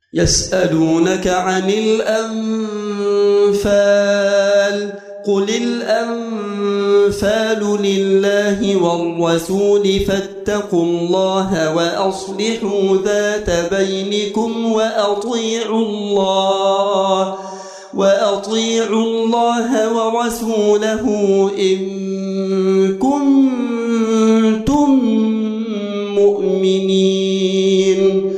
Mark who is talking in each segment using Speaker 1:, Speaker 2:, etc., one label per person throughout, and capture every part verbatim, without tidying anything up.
Speaker 1: يسألونك عن الأنفال قل الأنفال لله والرسول فاتقوا الله وأصلحوا ذات بينكم وأطيعوا الله وأطيعوا الله ورسوله إن كنتم مؤمنين.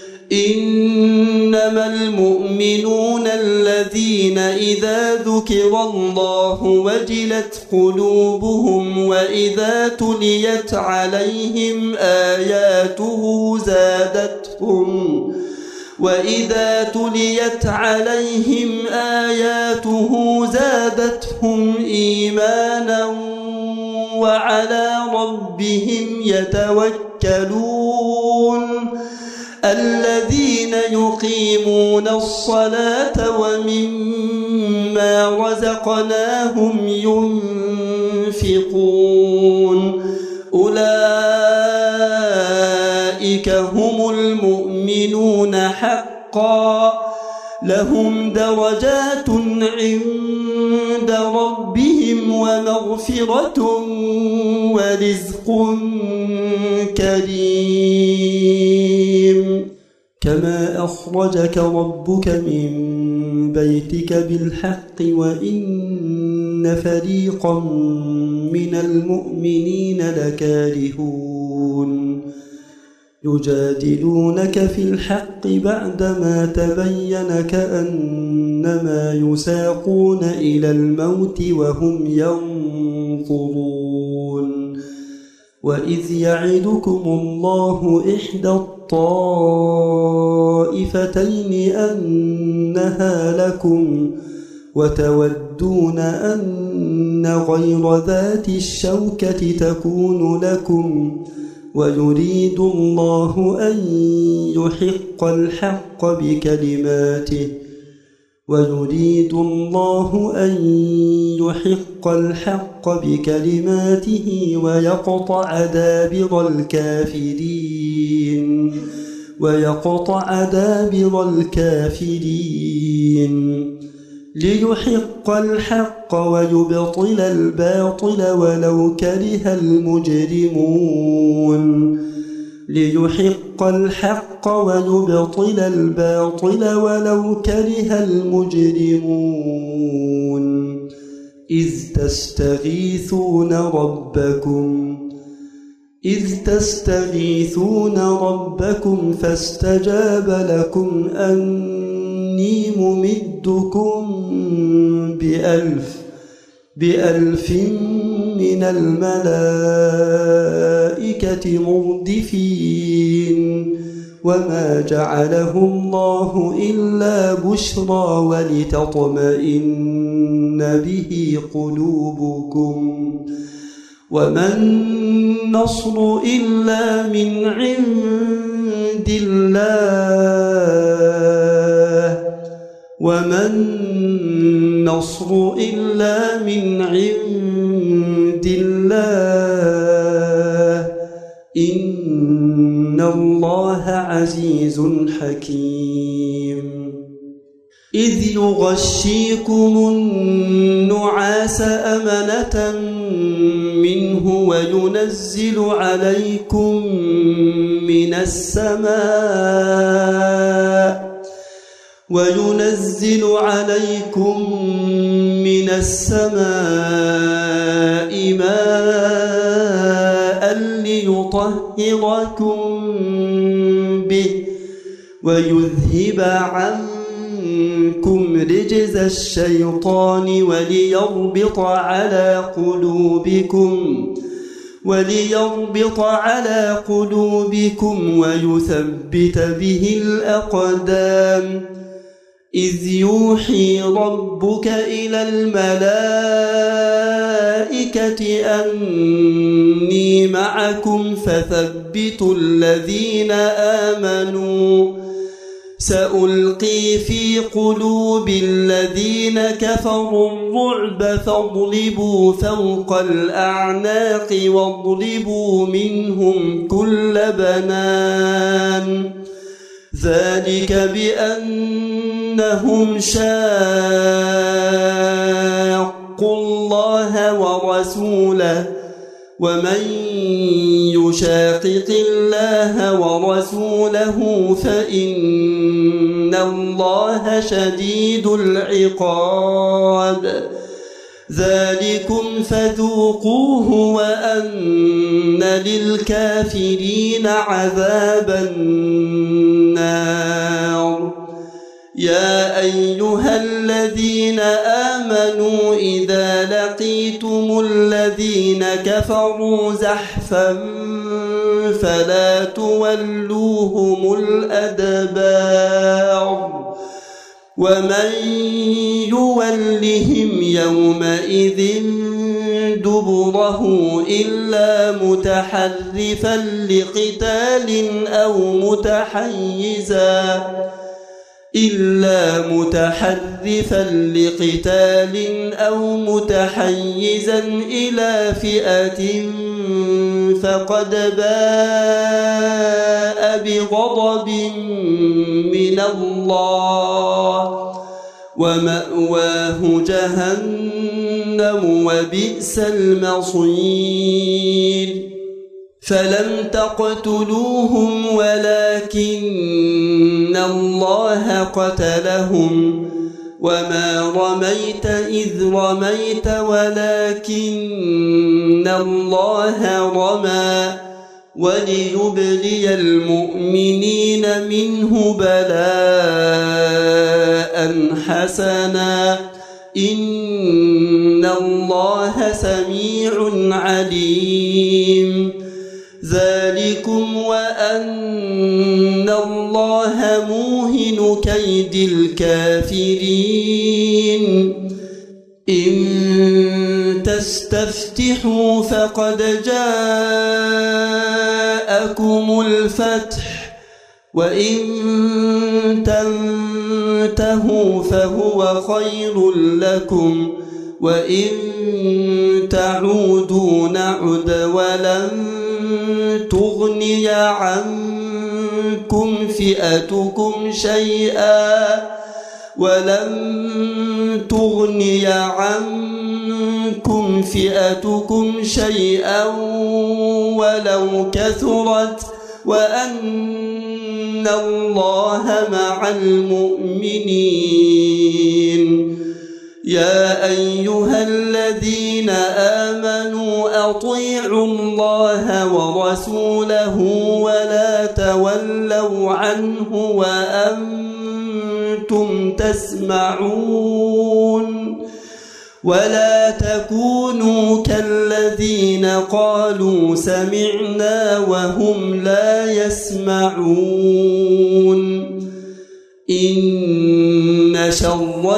Speaker 1: إنما المؤمنون الذين إذا ذكر الله وجلت قلوبهم وإذا تليت عليهم آياته زادتهم وإذا تليت عليهم آياته زادتهم إيمانا وعلى ربهم يتوكلون. الذين يقيمون الصلاة ومما رزقناهم ينفقون أولئك هم المؤمنون حقا لهم درجات عند ربهم ومغفرة ورزق كريم. كما أخرجك ربك من بيتك بالحق وإن فريقا من المؤمنين لكارهون يجادلونك في الحق بعدما تبين كأنما يساقون إلى الموت وهم ينظرون. وإذ يعدكم الله إحدى الطائفتين أنها لكم وتودون أن غير ذات الشوكة تكون لكم ويريد الله أن يحق الحق بكلماته ويريد الله أن يحق الحق بكلماته ويقطع دابر الكافرين ويقطع دابر الكافرين ليحق الحق ويبطل الباطل ولو كره المجرمون ليحق الحق ويبطل الباطل ولو كره المجرمون. إذ تستغيثون ربكم إذ تستغيثون ربكم فاستجاب لكم أني ممدكم بألف بألف من الملائكة مردفين. وما جعله الله إلا بشرى ولتطمئن به قلوبكم وما النصر إلا من عند الله وما النصر إلا من عند الله إن الله عزيز حكيم. إذ يغشيكم النعاس أمنة منه وينزل عليكم من السماء وينزل عليكم من السماء ماء ليطهركم به ويذهب عنكم رجز الشيطان وليربط على قلوبكم وليربط على قلوبكم ويثبت به الأقدام. إذ يوحي ربك إلى الملائكة أني معكم فثبتوا الذين آمنوا سألقي في قلوب الذين كفروا الرعب فاضربوا فوق الأعناق واضربوا منهم كل بنان ذلك بأنهم شاقوا الله ورسوله ومن يشاقق الله ورسوله فإن الله شديد العقاب ذلكم فذوقوه وأن للكافرين عذاب النار يا أيها الذين آمنوا إذا لقيتم الذين كفروا زحفا فلا تولوهم الأدبار ومن يولهم يومئذ دبره إلا متحرفا لقتال أو متحيزا إلا متحرفا لقتال أو متحيزا إلى فئة فقد باء بغضب من الله ومأواه جهنم وبئس المصير فلم تقتلوهم ولكن الله قتلهم وما رميت إذ رميت ولكن الله رمى وليبلي المؤمنين منه بلاء حسنا إن الله سميع عليم ذلكم وأن الله موهن كيد الكافرين إن تستفتحوا فقد جاءكم الفتح وإن تنتهوا فهو خير لكم وإن تعودوا نعد ولن تغني عنكم فئتكم شيئا ولن تغني عنكم فئتكم شيئا ولو كثرت وأن الله مع المؤمنين يا أيها الذين آمنوا أطيعوا الله ورسوله ولا تولوا عنه وأنتم تسمعون ولا تكونوا كالذين قالوا سمعنا وهم لا يسمعون إن شر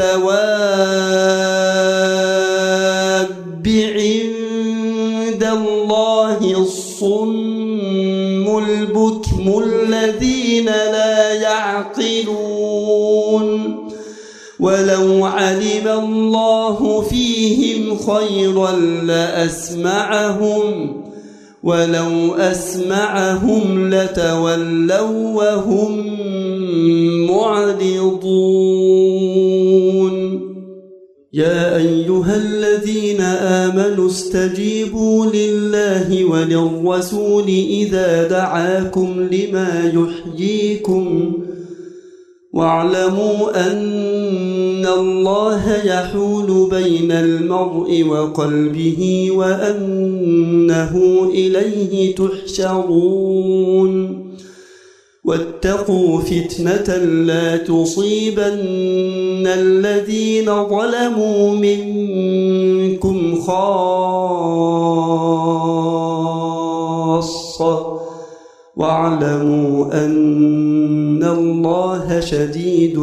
Speaker 1: الدواب عند الله الصم البكم الذين لا يعقلون ولو علم الله فيهم خيرا لأسمعهم ولو أسمعهم لتولوا وهم معرضون يا أيها الذين آمنوا استجيبوا لله وللرسول إذا دعاكم لما يحييكم واعلموا أن الله يحول بين المرء وقلبه وأنه إليه تحشرون واتقوا فتنة لا تصيبن الذين ظلموا منكم خاصة واعلموا أن الله شديد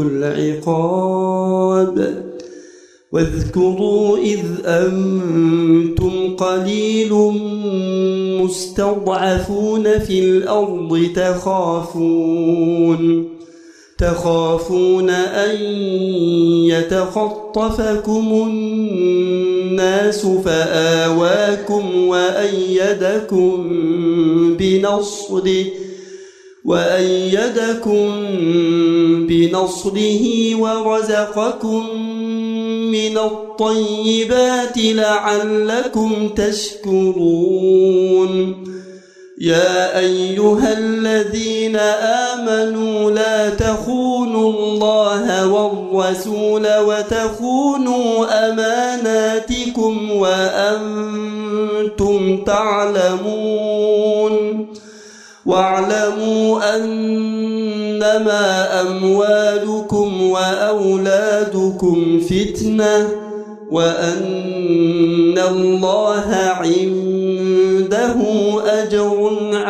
Speaker 1: العقاب واذكروا إذ أنتم قليل مستضعفون في الأرض تخافون تخافون أن يتخطفكم الناس فآواكم وأيدكم بنصره وأيدكم بنصره ورزقكم من الطيبات لعلكم تشكرون يا أيها الذين آمنوا لا تخونوا الله والرسول وتخونوا أماناتكم وأنتم تعلمون واعلموا أنما أموالكم وأولادكم فتنة وأن الله عنده أجر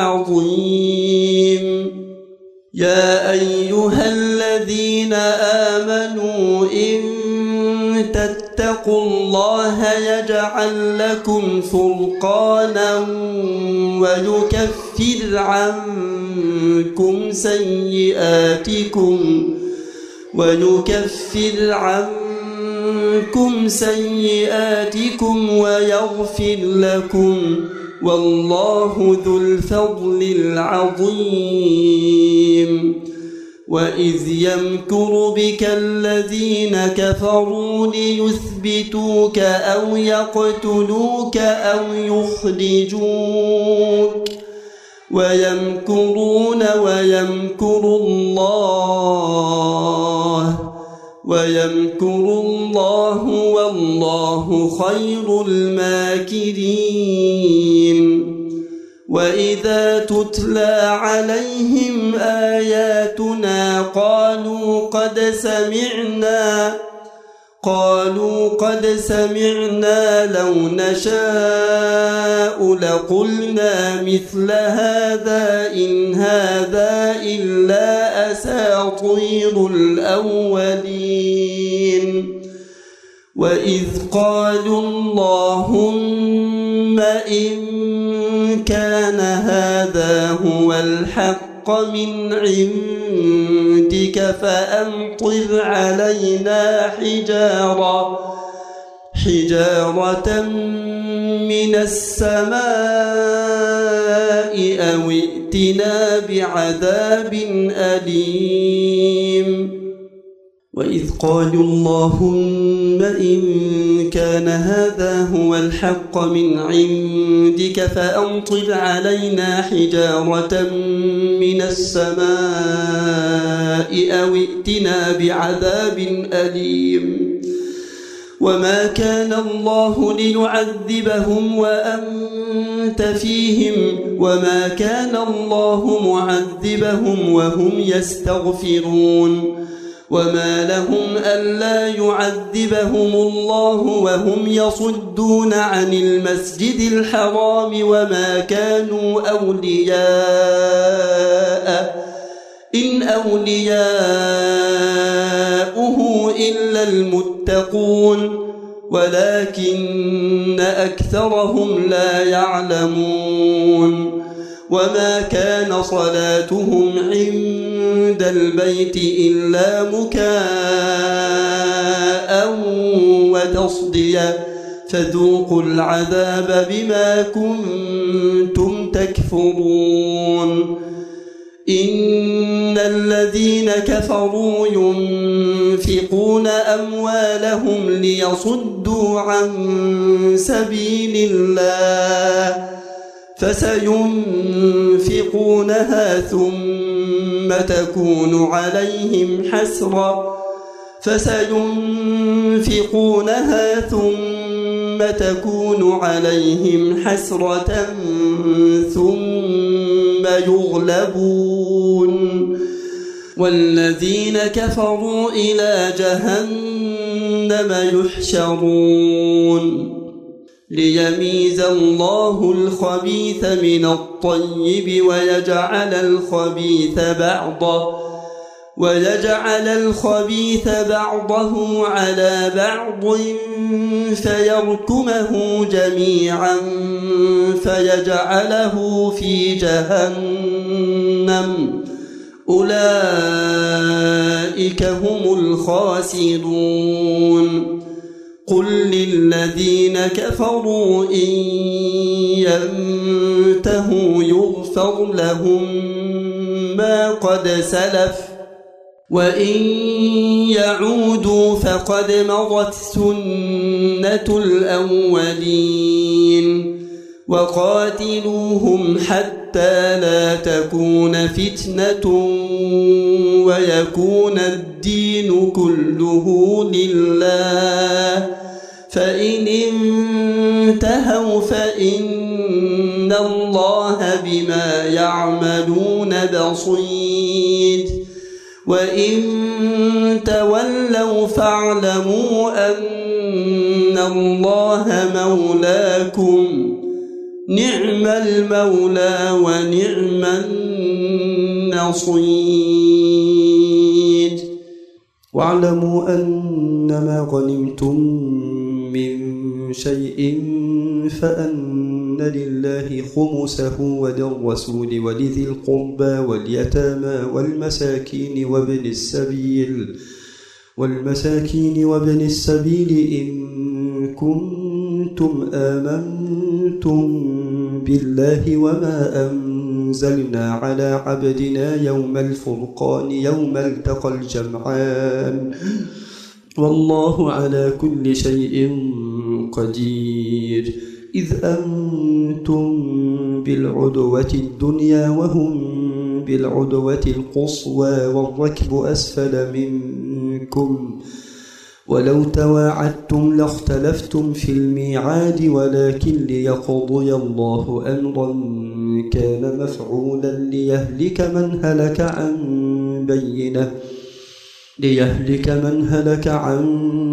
Speaker 1: عظيم يا أيها الذين آمنوا إن تتقوا الله يجعل لكم فرقانا ويكفر عنكم سيئاتكم ويكفر عنكم سيئاتكم ويغفر لكم والله ذو الفضل العظيم وإذ يمكر بك الذين كفروا ليثبتوك أو يقتلوك أو يخرجوك ويمكرون ويمكر الله ويمكر الله والله خير الماكرين وإذا تتلى عليهم آياتنا قالوا قد سمعنا قالوا قد سمعنا لو نشاء لقلنا مثل هذا إن هذا إلا أساطير الأولين وإذ قالوا اللهم إن كان هذا هو الحق من عندك فأمطر علينا حجارة حجارة من السماء أو ائتنا بعذاب أليم وإذ قالوا اللهم إن كان هذا هو الحق من عندك فأمطر علينا حجارة من السماء أو ائتنا بعذاب أليم وما كان الله ليعذبهم وأنت فيهم وما كان الله معذبهم وهم يستغفرون وما لهم ألا يعذبهم الله وهم يصدون عن المسجد الحرام وما كانوا أولياء إن أولياؤه إلا المتقون ولكن أكثرهم لا يعلمون وما كان صلاتهم عند البيت إلا مكاء وتصديا فذوقوا العذاب بما كنتم تكفرون إن الذين كفروا ينفقون أموالهم ليصدوا عن سبيل الله فسينفقونها ثم تكون عليهم حسرة فسينفقونها ثم تكون عليهم حسرة ثم يغلبون والذين كفروا إلى جهنم يحشرون ليميز الله الخبيث من الطيب ويجعل الخبيث بعضه ويجعل الخبيث بعضه على بعض فيركمه جميعا فيجعله في جهنم أولئك هم الخاسرون قل للذين كفروا إن ينتهوا يغفر لهم ما قد سلف وإن يعودوا فقد مضت سنة الأولين وقاتلوهم حتى لا تكون فتنة ويكون الدين كله لله فإن انتهوا فإن الله بما يعملون بصير وإن تولوا فاعلموا أن الله مولاكم نعم المولى ونعم النصير
Speaker 2: واعلموا أنما غنمتم من شيء فأن لله خمسه وللرسول ولذي القربى واليتامى والمساكين وابن السبيل والمساكين وابن السبيل إن كنتم آمنتم بالله وما أنزلنا على عبدنا يوم الفرقان يوم التقى الجمعان والله على كل شيء قدير إذ أنتم بالعدوة الدنيا وهم بالعدوة القصوى والركب أسفل منكم ولو تواعدتم لاختلفتم في الميعاد ولكن ليقضي الله أمرا كان مفعولا ليهلك من هلك عن بينه ليهلك من هلك عن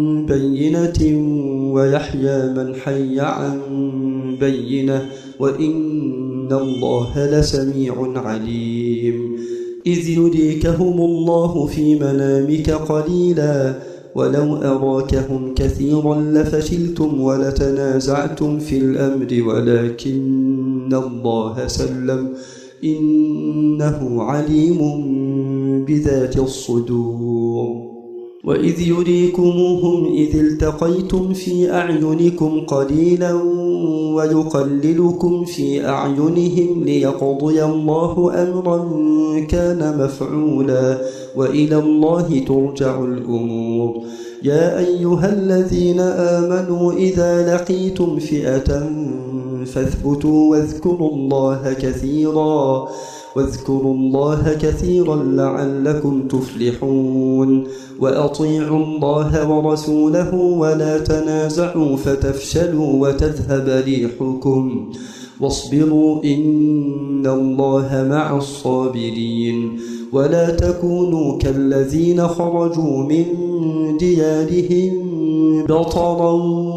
Speaker 2: بينة ويحيى من حي عن بينة وإن الله لسميع عليم إذ يريكهم الله في منامك قليلا ولو أراكهم كثيرا لفشلتم ولتنازعتم في الأمر ولكن الله سلم إنه عليم بذات الصدور وإذ يريكموهم إذ التقيتم في أعينكم قليلا ويقللكم في أعينهم ليقضي الله أمرا كان مفعولا وإلى الله ترجع الأمور يا أيها الذين آمنوا إذا لقيتم فئة فاثبتوا واذكروا الله كثيرا واذكروا الله كثيرا لعلكم تفلحون وأطيعوا الله ورسوله ولا تنازعوا فتفشلوا وتذهب ريحكم واصبروا إن الله مع الصابرين ولا تكونوا كالذين خرجوا من ديارهم بطرا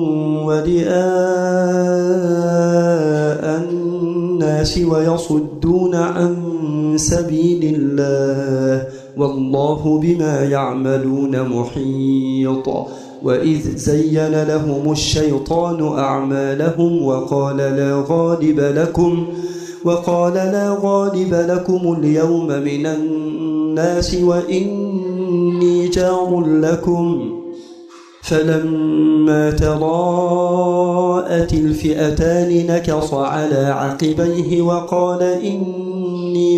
Speaker 2: ورئاء الناس ويصدون عن سبيل الله والله بما يعملون محيط وإذ زين لهم الشيطان أعمالهم وقال لا غالب لكم وقال لا غالب لكم اليوم من الناس وإني جار لكم فلما تراءت الفئتان نكص على عقبيه وقال إني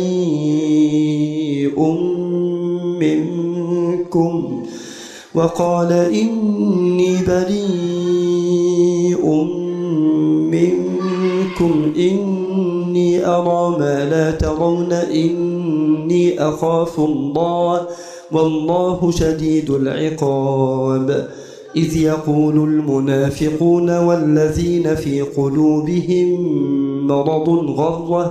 Speaker 2: بريء منكم وقال إني بريء منكم إني أرى ما لا ترون إني أخاف الله والله شديد العقاب إذ يقول المنافقون والذين في قلوبهم مرض غر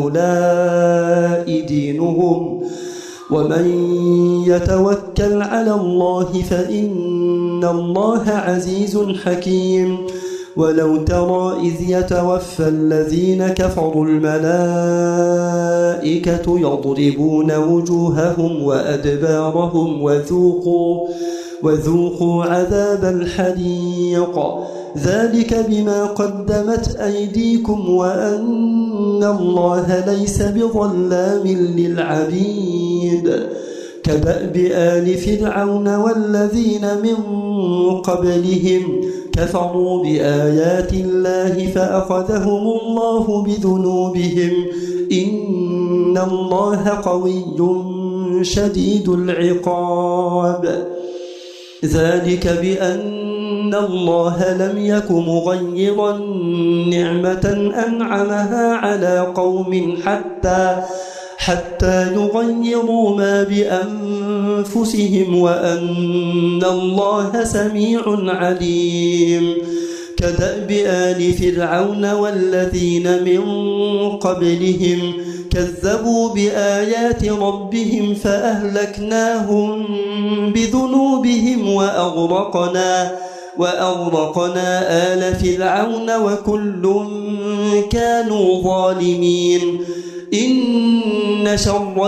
Speaker 2: هؤلاء دينهم ومن يتوكل على الله فإن الله عزيز حكيم ولو ترى إذ يتوفى الذين كفروا الملائكة يضربون وجوههم وأدبارهم وذوقوا وذوقوا عذاب الحريق ذلك بما قدمت أيديكم وأن الله ليس بظلام للعبيد كدأب آل فرعون والذين من قبلهم كفروا بآيات الله فأخذهم الله بذنوبهم إن إن الله قوي شديد العقاب. ذلك بأن الله لم يك مغيرا نعمة أنعمها على قوم حتى حتى يغيروا ما بأنفسهم وأن الله سميع عليم. كدأب آل فرعون والذين من قبلهم كذبوا بآيات ربهم فأهلكناهم بذنوبهم وأغرقنا وأغرقنا آل فرعون وكل كانوا ظالمين. إن شر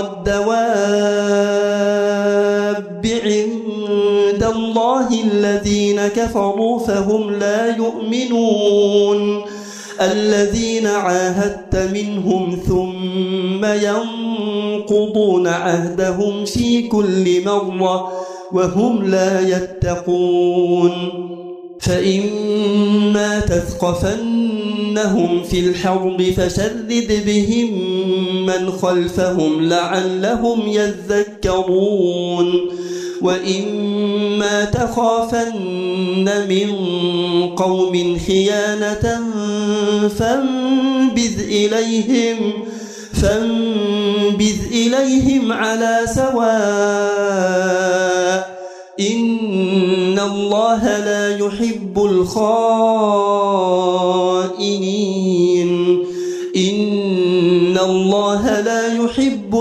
Speaker 2: الدواب عند الله الذين كفروا فهم لا يؤمنون. الذين عاهدت منهم ثم ينقضون عهدهم في كل مرة وهم لا يتقون. فإما تثقفنهم في الحرب فشرد بهم من خلفهم لعلهم يذكرون. وإما تخافن من قوم خيانة فانبذ إليهم فانبذ إليهم على سواء إن الله لا يحب الخائنين. إن الله لا يحب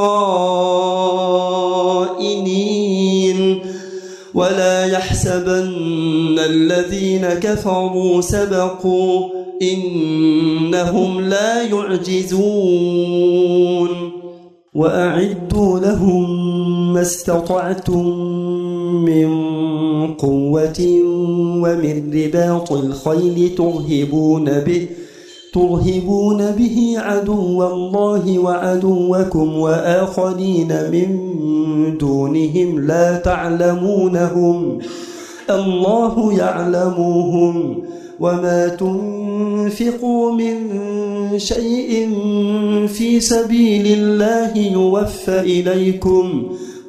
Speaker 2: الخائنين. ولا يحسبن الذين كفروا سبقوا إنهم لا يعجزون. وأعدوا لهم ما استطعتم من قوة ومن رباط الخيل ترهبون به ترهبون به عدو الله وعدوكم وآخرين من دونهم لا تعلمونهم الله يعلمهم. وما تنفقوا من شيء في سبيل الله يوفى إليكم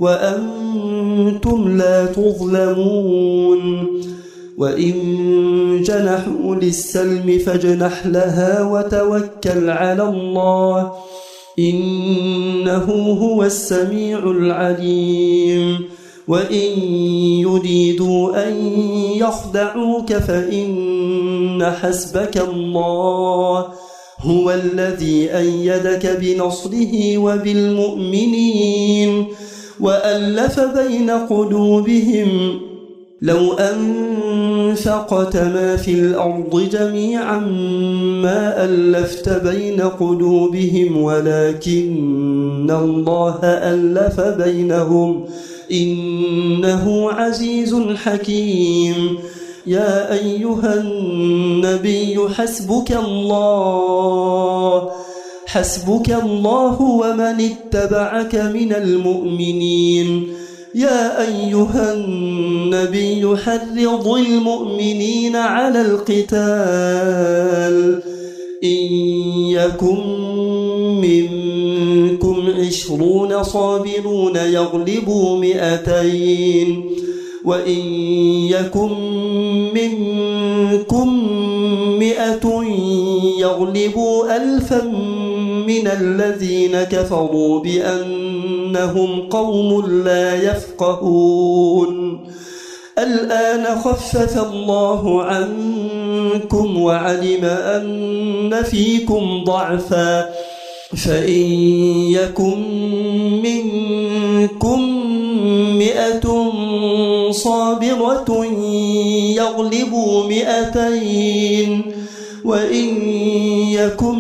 Speaker 2: وأنتم لا تظلمون. وإن جنحوا للسلم فاجنح لها وتوكل على الله إنه هو السميع العليم. وإن يريدوا أن يخدعوك فإن حسبك الله هو الذي أيدك بنصره وبالمؤمنين وألف بين قلوبهم. لو أنفقت ما في الأرض جميعا ما ألفت بين قلوبهم ولكن الله ألف بينهم إنه عزيز حكيم. يا أيها النبي حسبك الله حسبك الله ومن اتبعك من المؤمنين. يا أيها النبي حرض المؤمنين على القتال إن يكن منكم عشرون صابرون يغلبوا مئتين وإن يكن منكم مئة يغلبوا ألفا من الذين كفروا بأنهم قوم لا يفقهون. الآن خفف الله عنكم وعلم أن فيكم ضعفا فإن يكن منكم مئة صابرة يغلبوا مئتين وإن يكن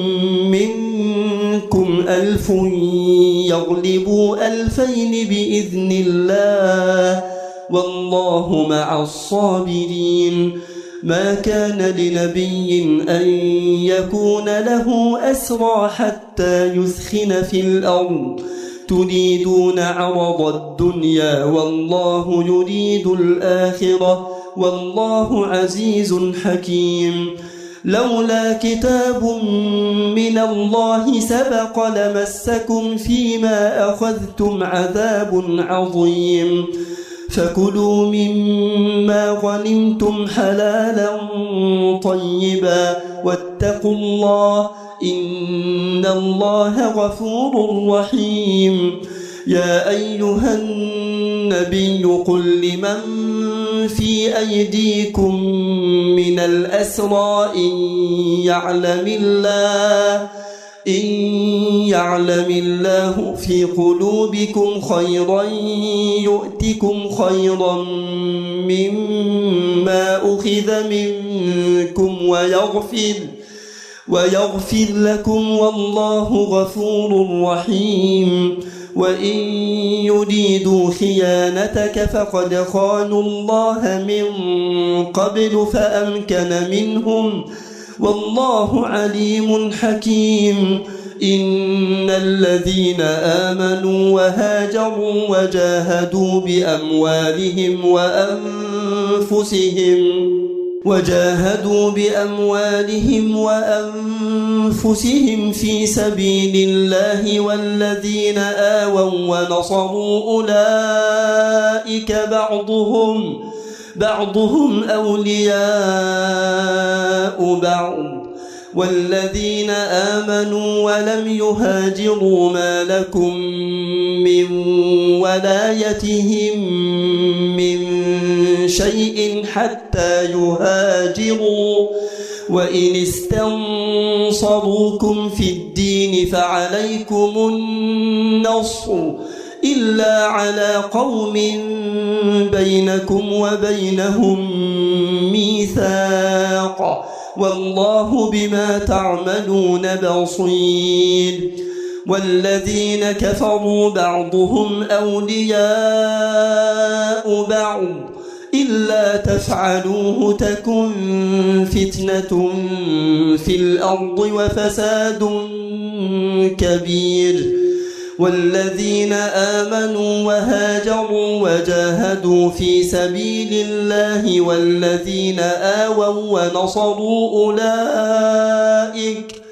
Speaker 2: منكم ألف يغلبوا ألفين بإذن الله والله مع الصابرين. ما كان لنبي أن يكون له أسرى حتى يثخن في الأرض تريدون عرض الدنيا والله يريد الآخرة والله عزيز حكيم. لولا كتاب من الله سبق لمسكم فيما أخذتم عذاب عظيم فكلوا مما غنمتم حلالا طيبا واتقوا الله إن الله غفور رحيم. يا أيها النبي قل لمن في أيديكم من الأسرى إن يعلم الله إن يعلم الله في قلوبكم خيرا يؤتكم خيرا مما أخذ منكم ويغفر ويغفر لكم والله غفور رحيم. وإن يريدوا خيانتك فقد خانوا الله من قبل فأمكن منهم والله عليم حكيم. إن الذين آمنوا وهاجروا وجاهدوا بأموالهم وأنفسهم وجاهدوا بأموالهم وأنفسهم في سبيل الله والذين آووا ونصروا أولئك بعضهم بعضهم أولياء بعض والذين آمنوا ولم يهاجروا ما لكم من ولايتهم من شيء حتى يهاجروا وإن استنصروكم في الدين فعليكم النصر إلا على قوم بينكم وبينهم ميثاق والله بما تعملون بصير. والذين كفروا بعضهم أولياء بعض إلا تفعلوه تكن فتنة في الأرض وفساد كبير. والذين آمنوا وهاجروا وجاهدوا في سبيل الله والذين آووا ونصروا أولئك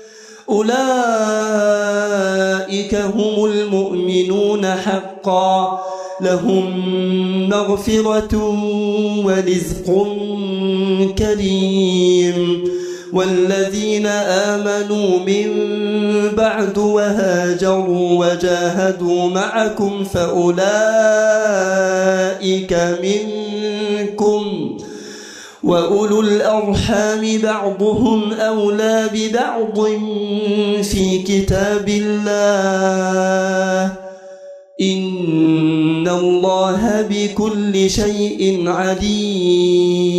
Speaker 2: أولئك هم المؤمنون حقا لهم مغفرة ورزق كريم. والذين آمنوا من بعد وهاجروا وجاهدوا معكم فأولئك منكم وأولو الأرحام بعضهم أولى ببعض في كتاب الله إن الله بكل شيء عليم.